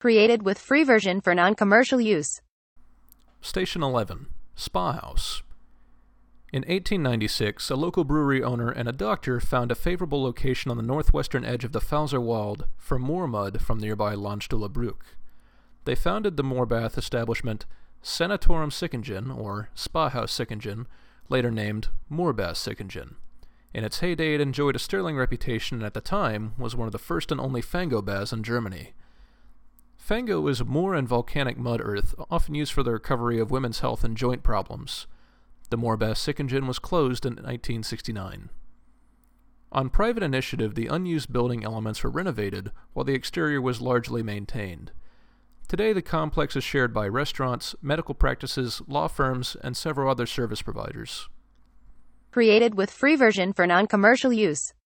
Created with free version for non-commercial use. Station 11. Spa House. In 1896, a local brewery owner and a doctor found a favorable location on the northwestern edge of the Pfälzerwald for moor mud from nearby Landstuhlebruck. They founded the Moorbath establishment Sanatorium Sickingen, or Spa House Sickingen, later named Moorbath Sickingen. In its heyday, it enjoyed a sterling reputation and at the time was one of the first and only fango baths in Germany. Fango is moor and volcanic mud earth, often used for the recovery of women's health and joint problems. The Moorbath Sickingen was closed in 1969. On private initiative, the unused building elements were renovated, while the exterior was largely maintained. Today, the complex is shared by restaurants, medical practices, law firms, and several other service providers. Created with free version for non-commercial use.